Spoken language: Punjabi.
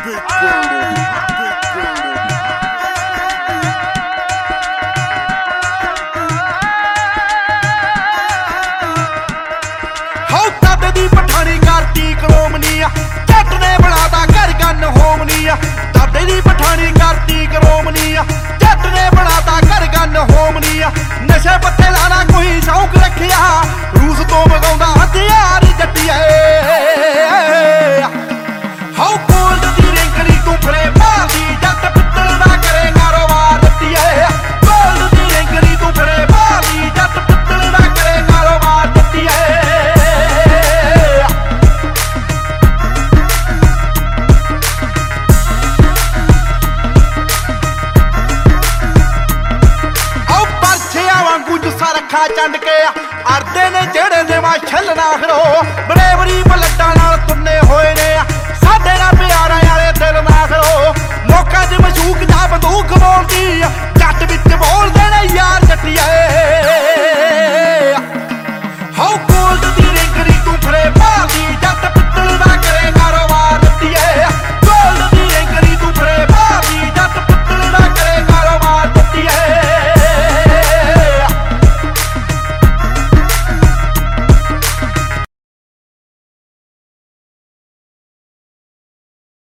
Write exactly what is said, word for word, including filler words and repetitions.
ਪਠਾਣੀ ਕਰਤੀ ਕਰੋਮਨੀ ਆ ਜੱਟ ਨੇ ਬਣਾਤਾ ਘਰ ਗੰਨ ਹੋਮਨੀ ਆ ਦਾਦੇ ਦੀ ਪਠਾਣੀ ਕਰਤੀ ਕਰੋਮਨੀ ਆ ਜੱਟ ਨੇ ਬਣਾਤਾ ਘਰ ਗੰਨ ਹੋਮਨੀ ਆ ਨਸ਼ੇ ਪੱਤੇ ਲਾਣਾ ਕੋਈ ਸ਼ੌਂਕ ਰੱਖਿਆ ਰੂਸ ਤੋਂ ਮਗਾਉਂਦਾ ਹਥਿਆਰ ਜੱਟੀਏ ਹਾਉ ਕੋਲਡ ਦੀ ਰਿੰਗਣੀ ਤੂੰ ਫਰੇ ਮਾਰਦੀ ਜੱਟ ਪਿੱਤਲ ਦਾ ਕਰੇ ਕਾਰੋਬਾਰ ਜੱਟੀਏ ਕੋਲਡ ਦੀ ਰਿੰਗਣੀ ਤੂੰ ਫਰੇ ਮਾਰਦੀ ਜੱਟ ਪਿੱਤਲ ਦਾ ਕਰੇ ਕਾਰੋਬਾਰ ਜੱਟੀਏ ਰੱਖਾ ਚੰਡ ਕੇ ਅਰਦੇ ਨੇ ਜਿਹੜੇ ਦੇਵਾ ਛੱਲਣਾ ਖੜੋ ਬੜੇ ਬੜੀ ਬਲੱਡਾਂ ਨਾਲ ਤੁੰਨੇ ਹੋਏ ਨੇ ਸਾਡੇ ਨਾਲ ਪਿਆਰਾਂ ਵਾਲੇ ਦਿਲ ਨਾ ਖੜੋ